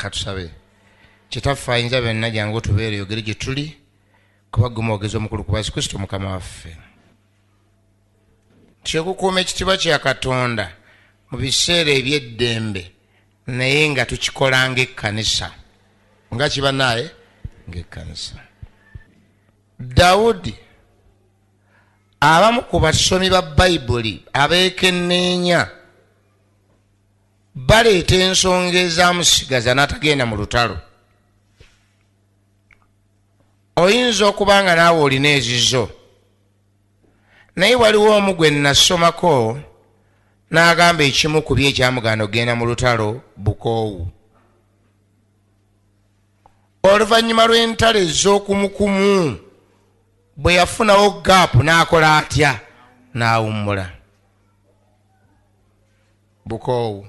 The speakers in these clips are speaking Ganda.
Katusabe. Kitaffe ayinza byonna jangu tubeere yogere gye tuli kuba gwe mwogezi omukulu ku Yesu Kristo Mukama waffe. Kyekukuuma ekitiibwa kya Katonda mu biseera eby'eddembe naye nga tukikola ng'ekkanisa. Nga kiba naye ng'ekkanisa. Dawudi abamu ku basomi ba Bayibuli abeekenneenya baleeta ensonga ezaamusigaza n'atagenda mu lutalo. Oyinza okuba nga naawe olina ezizo, naye waliwo omu gwe nasomako n'agamba ekimu ku byo ekyamuganda okgenda mu lutalo bukoowu. Oluvannyuma lw'entalo ez'okumukumu bwe yafunawo gaapu n'akola atya? N'awummula. Bukoowu.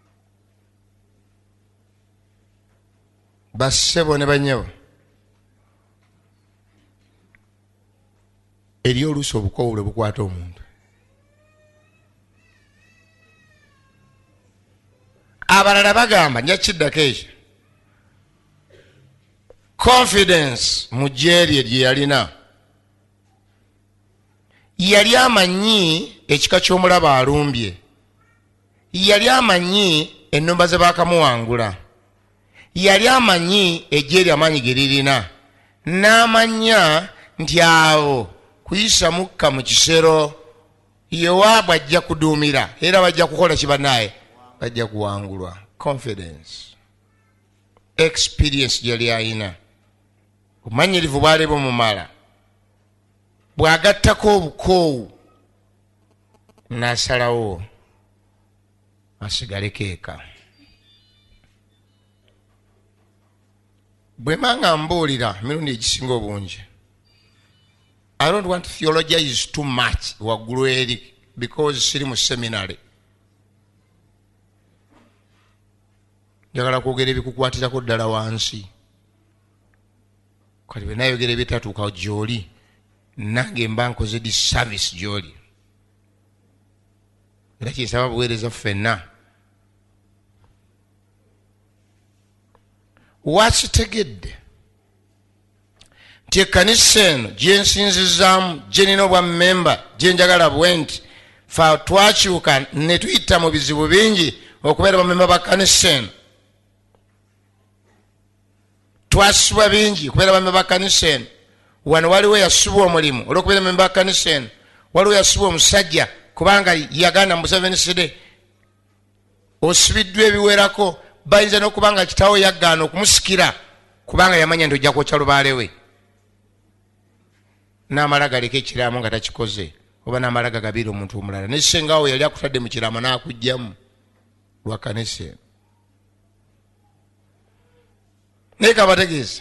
Bassebo ne banyabo, eri oluusi obukoowu lwe bukwata omuntu. Abalala bagamba nja kiddako ekyo, confidence mu gye lye yalina. Yali amanyi ekika ky'omulaba alumbye, yali amanyi ennumba ze baakamuwangula, yali amanyi ejje ly'amaanyi ge lirina, n'amanya nti awo kuyisa mukka mu kisero Yowaabu ajja kuduumira era bajja kukola kibannaye, bajja kuwangulwa. Confidence, experience gyali ayina, obumanyirivu bwali bumumala. Bw'agattako obukoowu n'asalawo asigale keeka. Bwe manga mbuulira emirundi egisinga obungi, I don't want to theologize too much waggulu eri because siri mu seminary. Njagala kwogera ebikukwatirako ddala wansi. Kati bwe nayogera ebitatuuka gy'oli, nange mba nkoze disservice gy'oli. Era kyesaba buweereza ffenna. Wakitegedde nti ekkanisa eno gye nsinzizaamu, gye nina obwa mmemba, gye njagala bwe nti fa twakyuka ne tuyita mu bizibu bingi okubeera bamemba ba kkanisa eno. Twasubwa bingi okubeera bamemba ba kkanisa eno. Wano waliwo yasubwa omulimu olw'okubeera memba ba kkanisa eno, waliwo yasubwa omusajja kubanga yagaana mu Museveni Side. Osibiddwa ebiwerako, bayinza n'okubanga kitaawo yaggaana okumusikira kubanga yamanya nti ojja kwokya lubaale we. N'amala galeka ekiraamo nga takikoze, oba n'amala gagabiira omuntu omulala. Ne ssengawo yali akutadde mu kiraamo n'akuggyamu lwa kkanisa eno. Naye kabategeeza,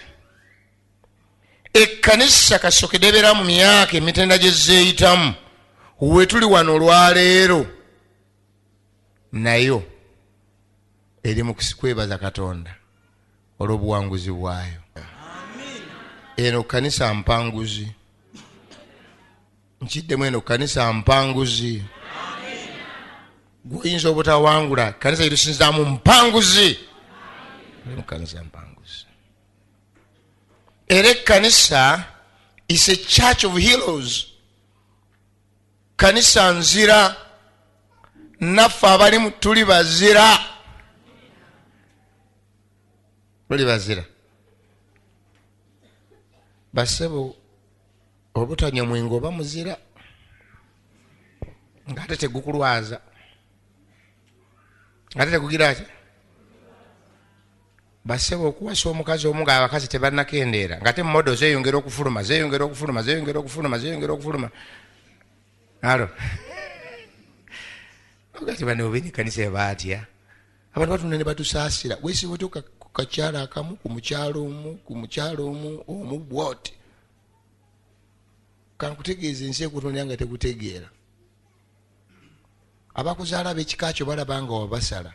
ekkanisa kasookedde ebeera mu myaka emitenda gye zeeyitamu, we tuli wano olwaleero nayo eri mu kwebaza Katonda olw'obuwanguzi bwayo. Eno kkanisa mpanguzi. Nkiddemu eno kkanisa mpanguzi. Gwoyinza obutawangula, kkanisa yetusinzaamu mpanguzi. Kkanisa mpanguzi. Era ekkanisa is a church of heroes. Kkanisa nzira, naffe abalimu tuli bazira. Tuli bazira. Basebo obutanywa mwenge oba muzira ng'ate tegukulwaza, ng'ate tegugira ki. Basebo okuwasa omukazi omu ng'abakazi tebannakendeera, ng'ate modo zeeyongera okufuluma, zeeyongera okufuluma, zeeyongera okufuluma, zeeyongera okufuluma. Alo ogati bano obeni kanisa ebaatya abantu batunda ne batusaasira. Weesiba tuka ku kakyala akamu, ku mukyalo omu bwoti. Kankutegeeza ensi ekutonera nga tegutegeera. Abakuzaala ab'ekika kyo balaba nga wabasala.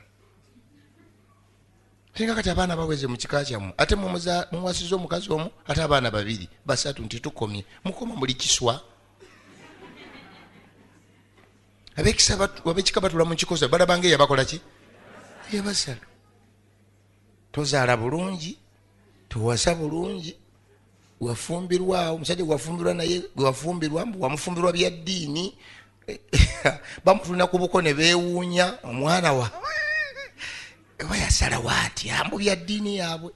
Singa kati abaana baweze mu kika kyammwe, ate muwasiza omukazi omu, ate abaana babiri basatu, nti tukomye. Mukoma muli kiswa. Ab'ekika batula mu kikosa balaba nga eyabakola ki? Yabasala. tozaala bulungi, towasa bulungi, wafumbirwawo. Omusajja gwafumbirwa naye gwafumbirwa wamufumbirwa bya ddiini bamutulina ku buko ne beewuunya omwana wa bayasalawo atya mbu bya ddiini yaabwe.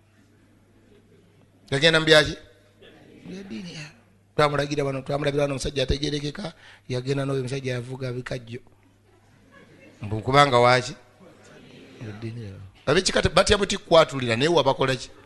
Yagenda mu byaki bya ddiini yaabwe. Twamulagira bano twamulabira wano omusajja ategerekeka yagenda n'oyo omusajja yavuga bikajjo mbu kubanga waki ddiini yaabwe. Ab'ekika batya buti kukwatulira naye wabakola ki?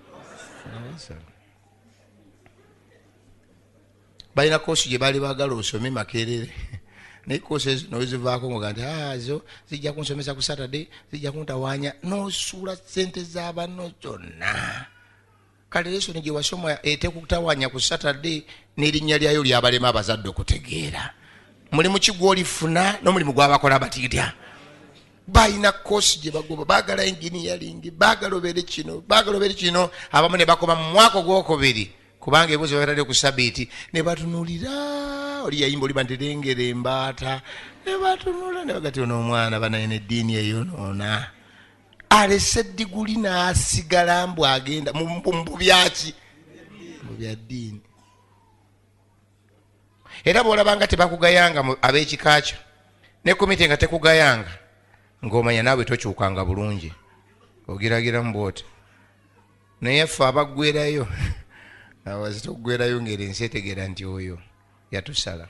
balina koosi gye baali baagala osome Makerere naye koosi ezo nowezivaako ngoga nti zo zijja kunsomesa ku Saturday, zijja kuntawaanya n'osuula ssente z'abanno zonna. Kale lesoni gye wasoma etekutawaanya ku Saturday n'erinnya lyayo lyabalema abazadde okutegeera. Mulimu ki gw'olifuna n'omulimu gw'abakola batitya. Balina koosi gye bagoba, baagala engineering, baagala obeere kino, baagala obeere kino. Abamu ne bakoma mu mwaka ogwokubiri kubanga ebibuzo byatadde ku Sabiiti ne batunulira oli yayimba oli banterengera embaata ne batunula ne bagati ono omwana banaye n'eddiini eyonoona alese diguli n'asigala mbu agenda mu byaki mu bya ddiini. Era bw'olabanga tebakugayanga ab'ekika kyo ne komite nga tekugayanga ng'omanya naawe tokyukanga bulungi ogiragiramu bw'oti. Naye ffe abaggwerayo awazitoggwerayo ngeri ensi etegeera nti oyo yatusala.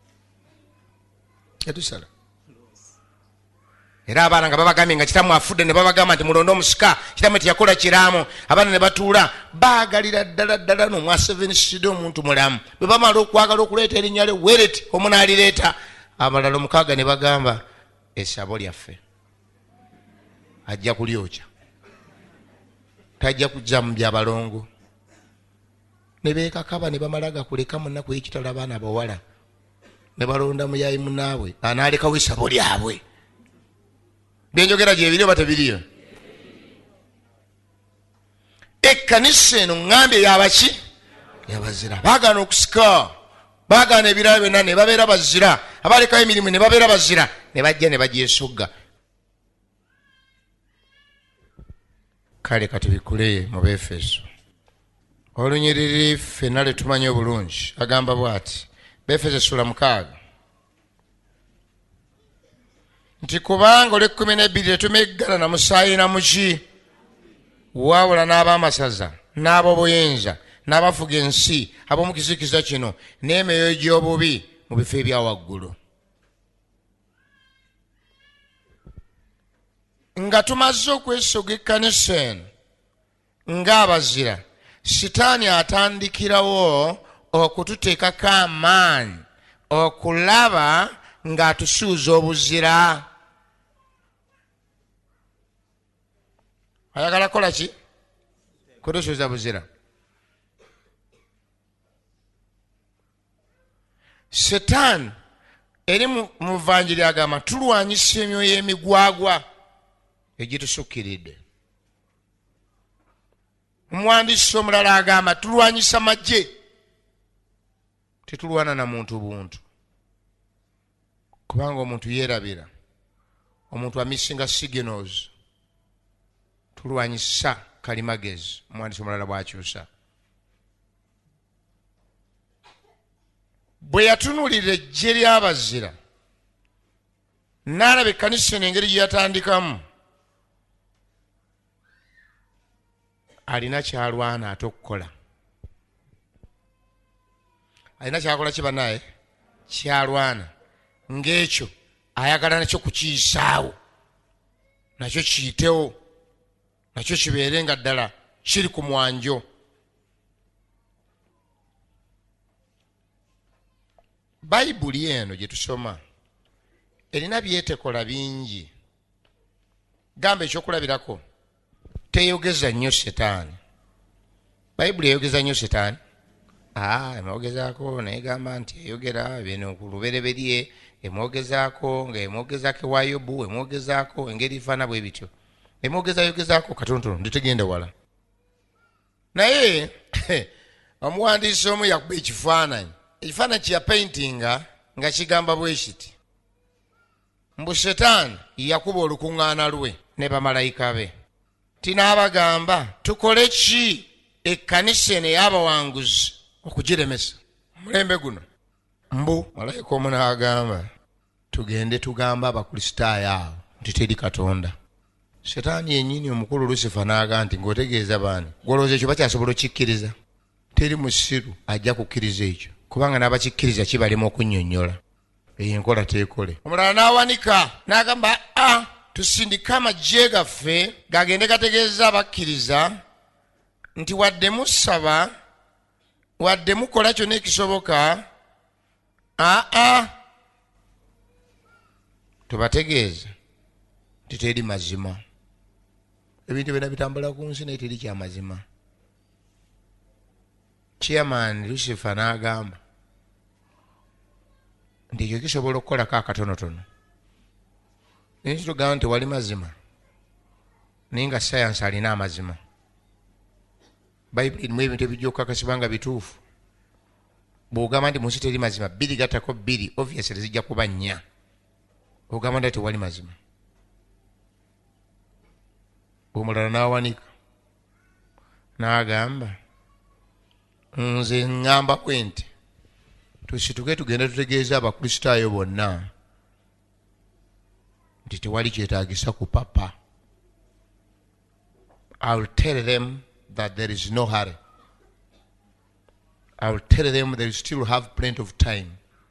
Era abaana nga babagambye nga kitamu afudde ne babagamba nti mulonde omusika kitamu teyakola kiraamu. Abaana ne batuula baagalira ddala n'omwa 7 sida omuntu mulamu. Bwe bamala okwagala okuleeta erinnya lye Weret omunaalireeta abalala 6 ne bagamba essabo lyaffe ajja kulyokya tajja kujja mu byabalongo. Ne beekakaba ne bamala gakuleka mu nnaku y'ekitalo abaana bawala ne balonda muyayi munaabwe anaalekawo essabo lyabwe. Byenjogera gye biri oba tebiriyo? Ekkanisa eno ŋŋambye yabaki yabazira. Baagaana okusika, baagaana ebirala byonna ne babeera bazira, abalekawo emirimu ne babeera bazira, ne bajja ne bagyesogga. Kale kati bikule mu Befeso olunyiriri ffenna lwe tumanyi obulungi agamba bw'ati. Befeso essula 6 nti kubanga olw'ekkumi tetumeggana na musaayi na muki wabula n'ab'amasaza n'ab'obuyinza n'abafuga ensi ab'omu kizikiza kino n'emyoyo gy'obubi mu bifo ebya waggulu. Nga tumaze okwesoga ekkanisa eno ng'abazira, Sitaani atandikirawo okututeekako amaanyi okulaba ng'atusuuza obuzira. Ayagala kola ki? Kutusuuza buzira. Setaani eri mu vanjiri agamba tulwanyisa emyoyo emigwagwa egitusukkiridde. Omuwandiisi omulala agamba tulwanyisa magye, tetulwana na muntu buntu. Kubanga omuntu yeerabira, omuntu amisinga signals. Tulwanyisa kalimagezi, omuwandiisi omulala bw'akyusa. Bwe yatunulira eggye ly'abazira n'alaba ekkanisa eno engeri gye yatandikamu, alina kyalwana ate okukola. Alina kyakola ki bannaye? Kyalwana. Ng'ekyo ayagala nakyo kukiyisaawo, nakyo kiyitewo, nakyo kibeere nga ddala kiri ku mwanjo. Bayibuli eno gye tusoma erina byetekola bingi. Gamba ekyokulabirako, teyogeza nnyo Setaani. Bayibuli eyogeza nnyo Setaani? Emwogezaako naye gamba nti eyogera bino ku lubereberye, emwogezaako ng'emwogezaako ewa Yobu, emwogezaako engeri ifaana bwe bityo. Emwogezaako katonotono nditegenda wala. Naye omuwandiisi omu yakuba ekifaananyi kye yapaintinga nga kigamba bwe kiti mbu Setaani yakuba olukuŋŋaana lwe ne bamalayika be tinabagamba tukole ki ekkanisa eno ey'abawanguzi okugiremesa mulembe guno mbu malayika omu n'agamba tugende tugamba abakristaayo abo nti teri katonda. Setaani yennyini omukulu Lusifa n'agamba nti ng'otegeeza baani golowooza ekyo bakyasobola okukikkiriza? Teri musiru ajja kukkiriza ekyo kubanga n'abakikkiriza kibalema okunnyonnyola eyo enkola teekole. Omulala n'awanika n'agamba tusindike amagye gaffe gagende gategeeza abakkiriza nti wadde musaba wadde mukola kyonna ekisoboka tubategeeza nti teri mazima. Ebintu byonna bitambula ku nsi naye teri kya mazima. Chairman Lucifer n'agamba nti ekyo kisobola okukolako akatonotono naye kitugamba nti wali mazima naye nga sayansi alina amazima. Bayibuli erimu ebintu ebijja okukakasibwa nga bituufu. Bw'ogamba nti mu nsi teri mazima 2 gattako 2 obviously zijja kuba 4. Ogamba nti tewali mazima. Omulala n'awanika n'agamba nze ngamba kwenti tusituke tugenda tutegeeza abakristaayo bonna nti tewali kyetaagisa ku papa. I will tell them that there is no hurry. I will tell them they still have plenty of time.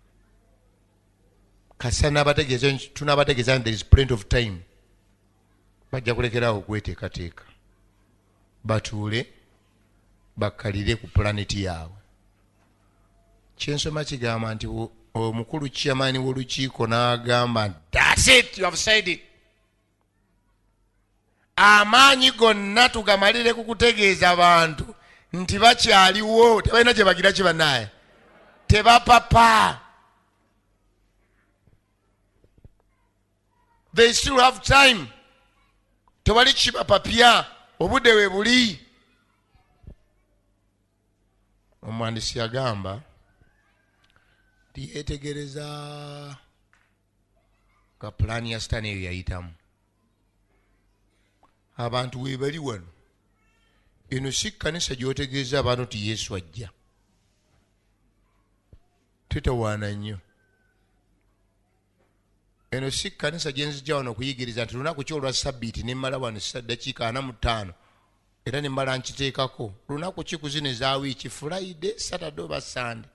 Kasana tunabategeeza there is plenty of time. Bajja kulekerawo okweteekateeka batuule bakkalire ku planeti yaabwe. Kyensoma kigamba nti omukulu chairman w'olukiiko n'agamba that's it, you have said it. Amaanyi gonna tugamalire ku kutegeeza abantu nti bakyaliwo tebalina kye bagira kibanaye tebapapa. They still have time. Tewali kibapapya obudde we buli. Omwandisi yagamba tiyetegereza ka pulaani ya sitaani eyo yayitamu. Abantu we bali wano eno si kkanisa gy'otegeeza abantu ti Yesu ajja. Tetawaana nnyo. Eno si kkanisa gye nzija wano okuyigiriza nti lunaku ki olwa Sabbiiti ne mmala wano dakiika 45 era ne mmala nkiteekako. Lunaku ki ku zino eza wiiki Friday, Saturday oba Sunday.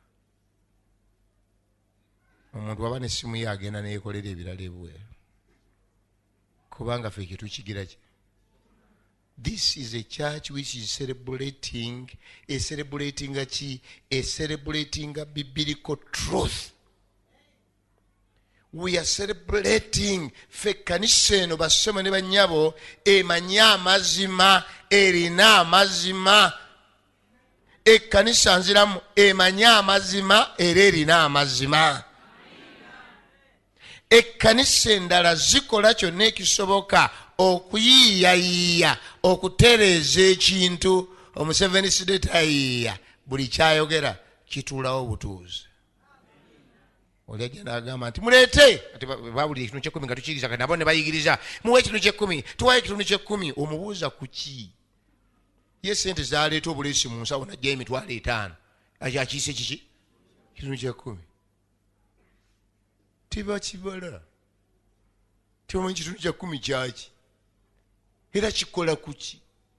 Omuntu aba n'essimu ye agenda neyekolera ebirala ebweru kubanga ffe kyetukigira ki. This is a church which is celebrating a biblical truth. We are celebrating ffe kanisa eno basoma ne bannyabo emanyi amazima erina amazima. Ekkanisa nziramu emanyi amazima era erina amazima. Ekkanisa endala zikola kyonna ekisoboka okuyiiyayiiya okutereeza ekintu. Omuseveni sidetayiiya buli kyayogera kituulawo butuuzi. Oli ajja n'agamba nti muleete ati babulira ekitundu ky'ekkumi nga tukiriza kati nabo ne bayigiriza muwe ekitundu ky'ekkumi tuwayo ekitundu ky'ekkumi. Omubuuza ku ki? Ye sente zaleeta obuleesi mu nsawo najja emitwalo 5 akiyise kiki ekitundu ky'ekkumi. Tibakibala tibamanyi kitundu ky'ekkumi kyaki era kikola ku ki.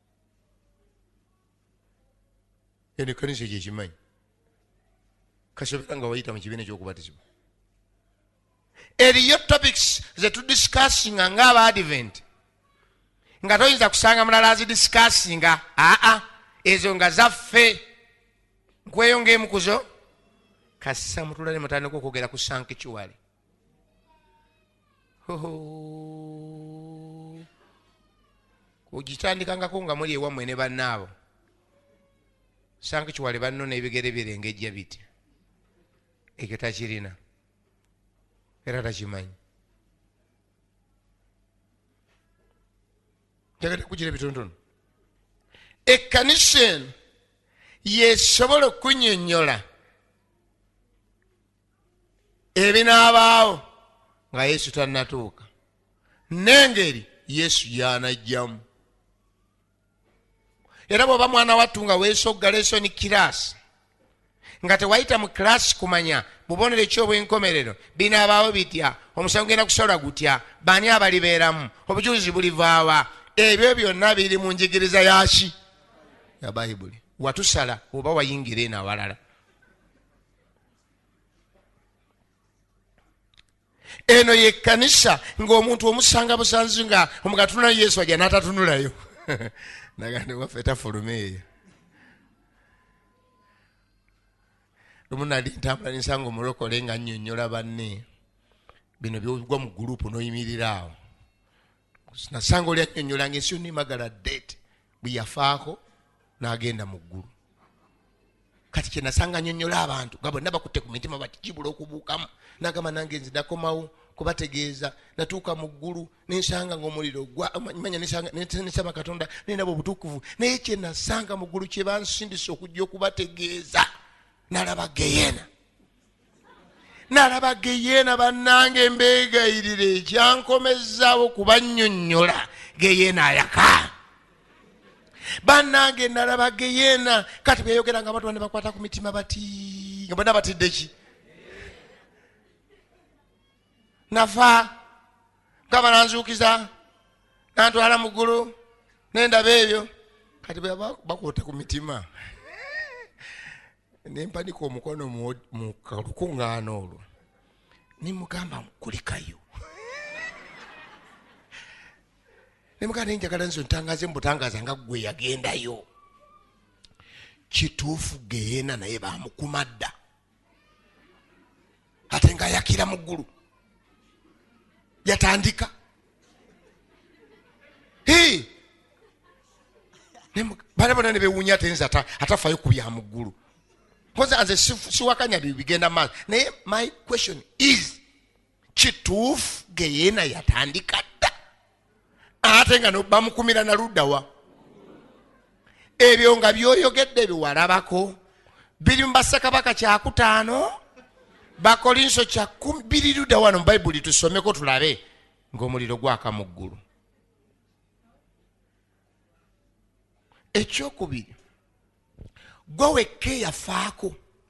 Eno ekkanisa ekyo ekimanyi kasobera nga wayita mu kibiina ekyokubatizibwa. Eriyo topics ze tudiscussinga ng'aba Advent nga toyinza kusanga mulala azidiscussinga. Ezo nga zaffe nkweyo ng'emukuzo kasa mutula ne mutandika okwogera ku sanctuary. Ogitandikangako nga muli ewammwe ne bannaabo. Sanctuary banno n'ebigere birengejja biti. Ekyo takirina era takimanyi. Njagala kugira ebitonotono. Ekkanisa eno yesobola okunnyonnyola ebinaabaawo nga Yesu tannatuuka n'engeri Yesu y'anajjamu. era bw'oba mwana wattu nga weesogga lesoni kiraasi nga tewayita mu kiraasi kumanya bubonero ekyobwenkomerero binaabaawo bitya, omusango genda kusalwa gutya, baani abalibeeramu, obujulizi bulivaawa. Ebyo byonna biri mu njigiriza yaki ya bayibuli. Watusala oba wayingira eno awalala. Eno ye kkanisa ng'omuntu omusanga busanzi nga omugatunula Yesu ajja n'atatunulayo nagande waffe tafulume eyo. Lumu nali ntambula nsanga omulokole nga nnyonnyola banne bino byogwa mu gurupu n'oyimirira awo. Nasanga oli annyonnyola ng'ensi yonna emagala ddeete bwe yafaako n'agenda mu ggulu. Kati kye nasanga annyonnyola abantu nga bonna bakutte ku mitima bati kibula okubuukamu. N'agamba nange nze nakomawo kubategeeza, natuuka mu ggulu nensanga ng'omuliro manya nesaba Katonda nendaba obutukuvu. Naye kye nasanga mu ggulu kye bansindise okujja okubategeeza, nalaba Geyeena. Nalaba Geyeena bannange, mbeegayirire ekyankomezaawo kubannyonnyola Geyeena ayaka. Bannange nalaba Geyeena. Kati bweyogera nga abantu bane bakwata ku mitima bati nga bonna batidde ki nafa nga bananzuukiza nantwala mu ggulu nendaba ebyo. Kati bwe bakwota ku mitima nempanika omukono mu lukuŋŋaana olwo nimugamba kulikayo. Nemugamba njagala nzo ntangaze mbutangaza nga gwe yagendayo. Kituufu Geyeena naye bamukuma dda ate nga yakira mu ggulu yatandika. Bana bona ne bewunya tenza atafayo ku bya mu ggulu. Koza nze siwakanya bigenda maaso. Naye my question is, kituufu Geyeena yatandika dda ate nga bamukumira na luddawa? Ebyo nga byoyogedde biwalabako biri mu Bassekabaka 5 Bakolinso 10 biri ludda wano mu Bayibuli tusomeko tulabe ng'omuliro gwaka mu ggulu. Ekyokubiri, gwe wekka eyafaako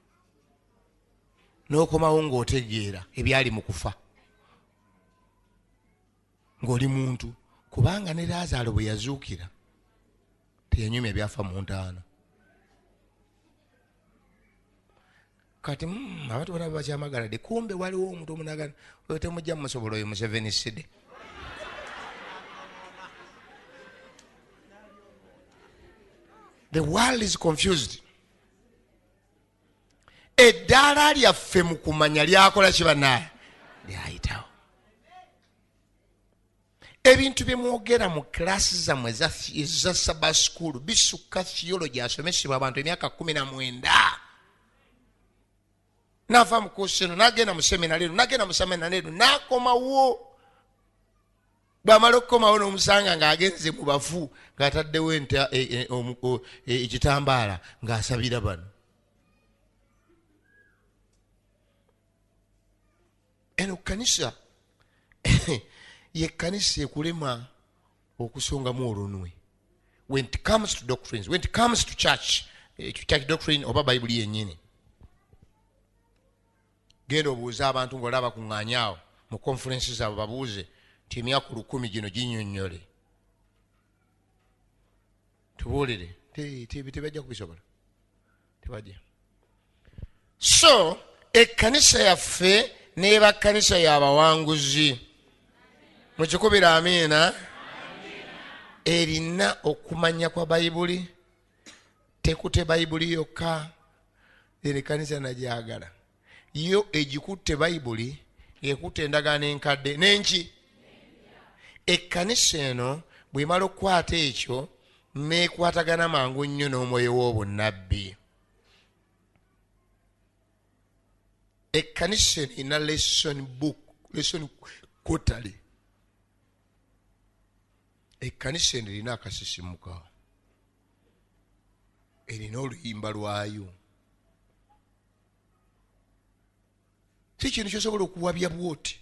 n'okomawo ng'otegeera ebyali mu kufa ng'oli muntu, kubanga ne Laazaalo bwe yazuukira teyanyumya byafa mu ntaana. Kati abantu bana bakyamagalade, kumbe waliwo omuntu omunagana oyo temujja musobola oyo Museveni Sidi. The world is confused. Eddaala lyaffe mu kumanya lyakola kibanaye lyayitawo. Ebintu bye mwogera mu klasi zammwe eza Sabbath school bisukka theology asomesebwa abantu emyaka 19. Nava mu koosi eno n'agenda mu seminari eno n'agenda mu seminari eno n'akomawo. Bw'amala okukomawo n'omusanga ng'agenze mu bafu ng'ataddewo ekitambaala ng'asabira bano. Eno kanisa ye kanisa ekulema okusongamu olunwe. When it comes to doctrines, when it comes to church doctrine oba Bayibuli yennyini. Genda obuuza abantu ng'olaba kuŋŋaanyaawo mu conference zaabwe babuuze nti emyaka 10 gino ginnyonnyole. Tubuulire tebajja kubisobola, tebajja. So ekkanisa yaffe n'eba kkanisa y'abawanguzi. Mukikubira amiina. Erina okumanya kwa Bayibuli, tekute Bayibuli yokka. Eri kkanisa nagyagala yo egikutte Bayibuli ekutte endagaano enkadde n'enki. Ekkanisa eno bw'emala okukwata ekyo neekwatagana mangu nnyo n'omwoyo w'obunnabbi. Ekkanisa eno erina lesson book, lesson quarterly. Ekkanisa eno erina akasisimuka, erina oluyimba lwayo. Si kintu kyosobola okuwabya bwoti.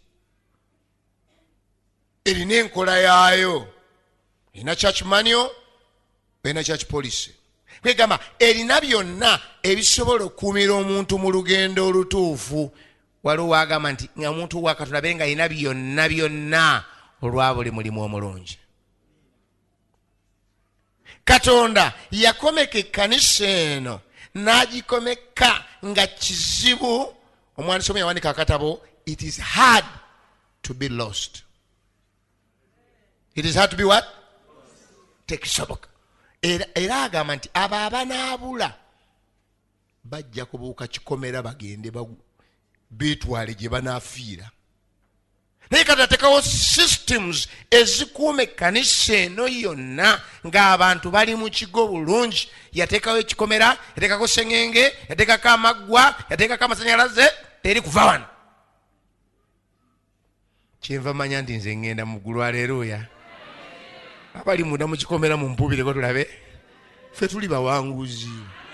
Erina enkola yaayo, erina church manual, balina church policy kwegamba erina byonna ebisobola okukuumira omuntu mu lugendo olutuufu. Waliwo wagamba nti nga muntu wakatulabe nga alina byonna olwa buli mulimu omulungi. Katonda yakomeka ekkanisa eno n'agikomeka nga kizibu. Omwandiisi omu yawandiika akatabo, it is hard to be lost. It is hard to be what? Tekisoboka. Era agamba nti abo abanaabula bajja kubuuka kikomera bagende beetwale gye banaafiira. Naye kati atekawo systems ezikuuma ekkanisa eno yonna ng'abantu bali mu kigo bulungi. Yateekawo ekikomera, yateekako sengenge, yateekako amaggwa, yateekako amasanyalaze, teri kuva wano. Kyenva manya nti nze ngenda mu ggulu. Aleluya. Abali munda mu kikomera mu mpubireko tulabe. Ffe tuli bawanguzi.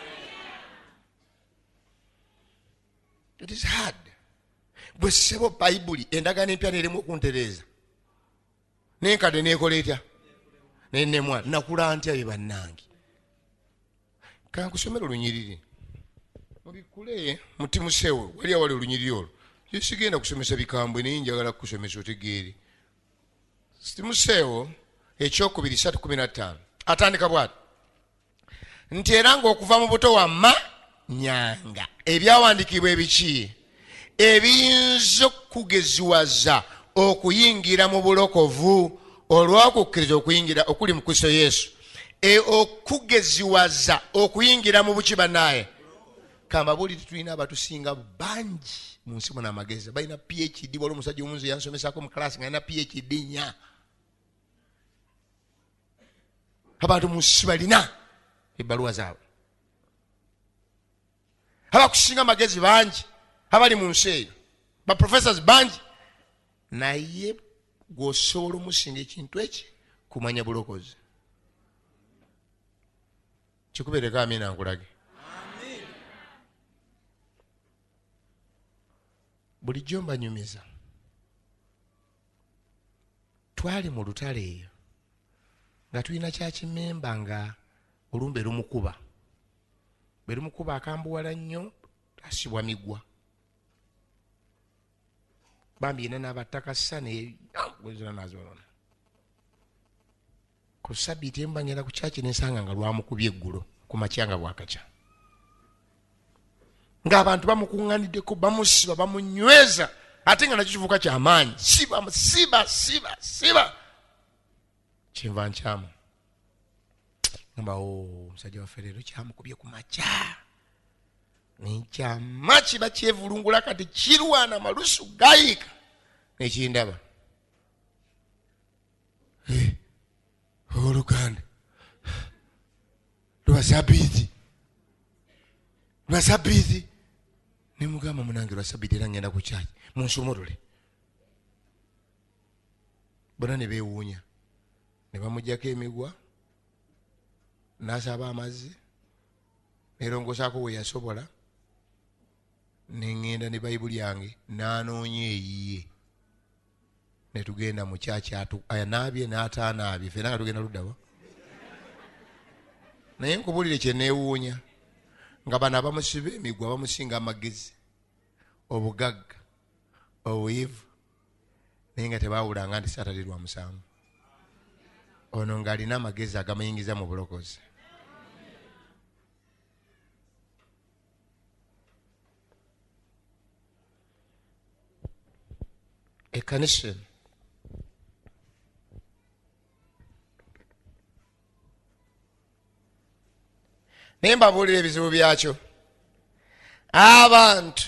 It is hard. Bwe ssebo Bayibuli endagaano empya n'erimu okuntereeza. N'enkadde n'ekola etya? N'ennemwa nakula ntya be bannange. Kankusomera olunyiriri. Mubikule mu Timoseewo wali awali olunyiriri olwo. Ye sigenda kusomesa bikambwe naye njagala kukusomesa otegeere. Timoseewo ekyokubiri 3:15 atandika bw'ati nti era ng'okuva mu buto wamma nyanga ebyawandiikibwa ebiki ebiyinza okugeziwaza okuyingira mu bulokovu olw'okukkiriza okuyingira okuli mu Kristo Yesu, okugeziwaza okuyingira mu buki bannaye. Kamba buli tulina abatusinga bangi mu nsi muno amagezi balina PhD. Waliwo omusajja omunzi yansomesako mu klasi nga alina PhD 4. Abantu mu nsi balina ebbaluwa zaabwe. Abakusinga amagezi bangi abali mu nsi eyo, baprofessors bangi, naye gw'osobola omusinga ekintu eki kumanya bulokozi. Kikubeereko amina nkulage. Bulijjo mbanyumiza. Twali mu lutale eyo nga tulina kyakimemba nga olumbe lumukuba. Bwe lumukuba akambuwala nnyo asibwa migwa. Bambi yena n'abatakasa gwezona nazolona. Ku Ssabbiiti emba ngenda ku kyaki n'ensanga nga lwamukubye eggulo ku makyanga bwakakya. Ng'abantu bamukuŋŋaaniddeko bamusiba bamunyweza ate nga nakyo kivuka ky'amaanyi. Siba. Kyenva nkyamu. Ngamba omusajja waffe leero kyamukubye ku makya. Nekyama kiba kyevulungula kati kirwana malusu gayiika. Nekindaba. Oluganda. Lwa Ssabbiiti. Ne mugamba munange lwa Ssabbiiti era ngenda ku kyaki. Munsumulule. Bonna ne beewuunya. Ne bamuggyako emigwa. N'asaba amazzi. Nerongosaako we yasobola. Nengenda ne Bayibuli yange n'anoonya eyiye. Ne tugenda mu kyaki anaabye n'ataanaabye. Ffenna nga tugenda luddawa. Naye nkubulire kye neewuunya. Nga bano abamusiba emigwa bamusinga amagezi, obugagga, obuyivu, naye nga tebaawulanga nti Saatani lwa musango. Ono ng'alina amagezi agamuyingiza mu bulokozi. Ekkanisa naye mbabuulira ebizibu byakyo. Abantu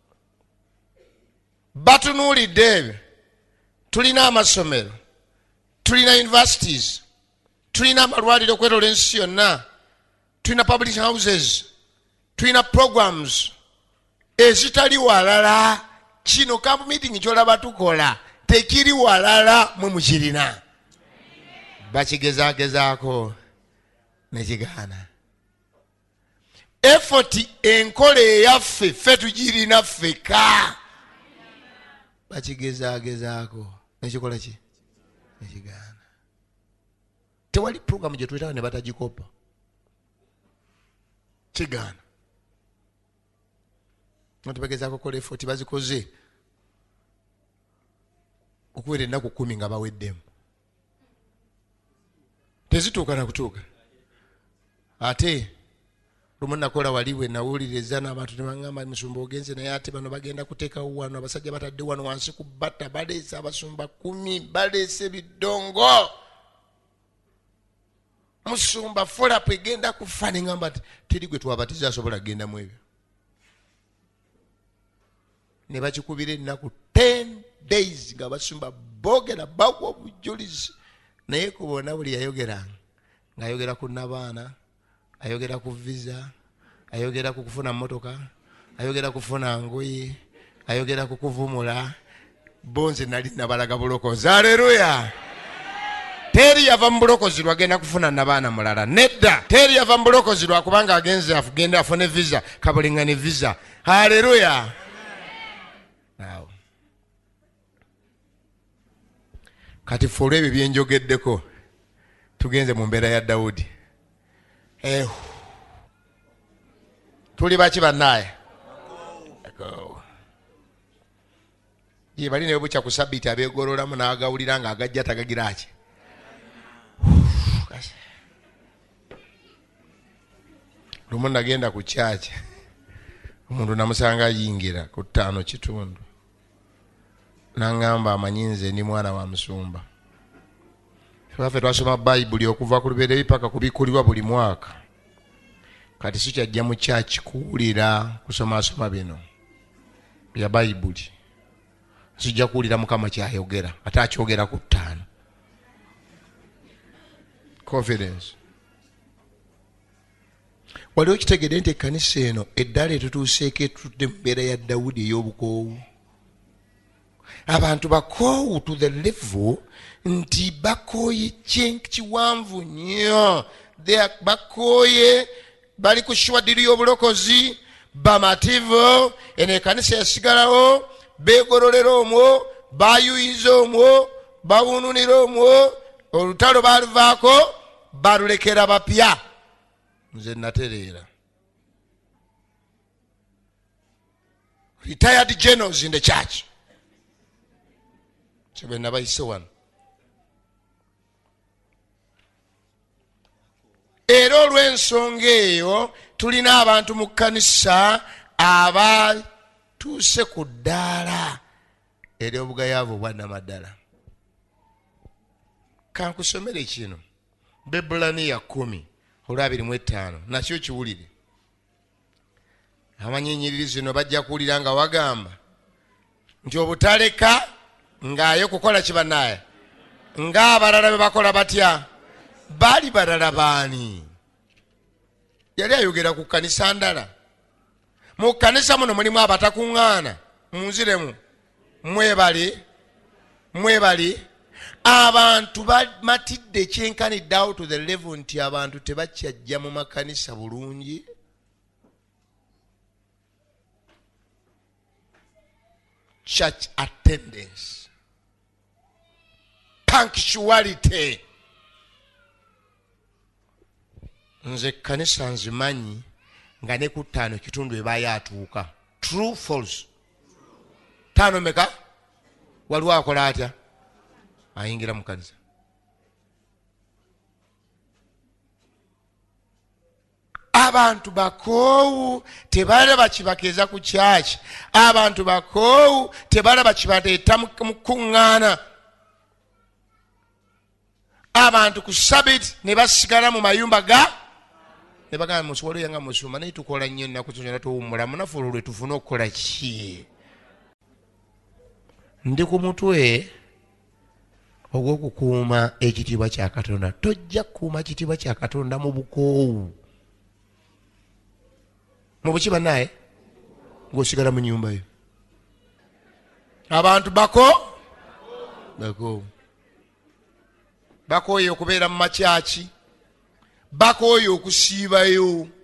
batunuulidde ebyo. Tulina amasomero, tulina universities, tulina amalwaliro okwetola ensi yonna, tulina public houses, tulina programs ezitali walala. Kino camp meeting kyolaba tukola tekiri walala mwe mukirina. Bakigezaagezaako nekigaana. Effort enkola eyaffe ffe tugirina ffeka. Bakigezaagezaako nekikola ki? Nekigaana. tewali program gye twetaaga ne batagikopa kigaana ntibagezaako kola effort bazikoze okuwera ennaku 10 nga baweddemu tezituuka na kutuuka ate lumu nakola wali we nawuliriza n'abantu ne baŋŋamba musumba ogenze naye ate bano bagenda kuteekawo wano abasajja batadde wano wansi ku batta baleese abasumba 10 baleese ebidongo musumba folapu egenda kufa ne ŋŋamba nti teri gwe twabatiza asobola kugendamu ebyo ne bakikubira ennaku 10 days nga basumba boogera bagwa obujulizi naye ku bonna buli yayogeranga ng'ayogera ku nabaana ayogera ku visa ayogera ku kufuna mmotoka ayogera kufuna ngoye ayogera ku kuvumula bonze nali nabalaga bulokozi aleluya teri yava mu bulokozi lwagenda kufuna nabaana mulala nedda teri yava mu bulokozi lwakubanga agenze agenda afune visa kabulingane visa aleluya awo kati ffe olw'ebyo byenjogeddeko tugenze mu mbeera ya Dawudi tuli baki bannaye ye bali naye bukya ku sabbiiti abeegololamu n'agawulira nga agajja tagagira ki lumu nagenda ku kyaki omuntu namusanga ayingira ku 5 kitundu n'aŋŋamba amanyi nze ndi mwana wa musumba ffe twasoma bayibuli okuva ku lubereberye paka kubikulirwa buli mwaka kati sikyajja mu kyaki kuwulira kusomasoma bino bya bayibuli sijja kuwulira mukama kyayogera ate akyogera ku 5 confidence waliwo kitegedde nti ekkanisa eno eddala etutuuseeko etutudde mu mbeera ya Dawudi ey'obukoowu abantu bakoowu to the level nti bakooye kiwanvu nnyo bakooye bali ku shwadiri y'obulokozi bamativu eno ekkanisa yasigalawo beegololera omwo bayuyiza omwo bawununira omwo olutalo baluvaako balulekera bapya nze natereera retired generals in the church kyebe nabayise wano era olw'ensonga eyo tulina abantu mu kkanisa abatuuse ku ddaala ery'obugayaavu obwannamaddala kankusomere kino Bebulaniya 10:25 nakyo kiwulire amanyinyiriri zino bajja kuwulira nga wagamba nti obutaleka ng'ayo kukola kibanaye ng'abalala be bakola batya bali balala baani yali ayogera ku kkanisa ndala mu kkanisa muno mulimu abatakuŋŋaana munziremu mwebali abantu bamatidde kyenkanidde out to the level nti abantu tebakyajja mu makanisa bulungi church attendance punctuality nze kanisa nzimanyi nga ne ku 5 kitundu ebayo atuuka true false 5 meka waliwo akola atya ayingira mu kanisa abantu bakoowu tebalaba kibakeza ku kyaki abantu bakoowu tebalaba kibateeta mu kuŋŋaana abantu ku sabiti ne basigala mu mayumba ne bagamba musobole yanga musumba naye tukola nnyo ennaku zonna tuwummula munafu olwo lwe tufuna okukola ki ndi ku mutwe ogw'okukuuma ekitiibwa kya Katonda tojja kukuuma kitiibwa kya Katonda mu bukoowu mu buki bannaye ng'osigala mu nnyumba yo abantu bakooye okubeera mu makyaki bakooye okusiibayo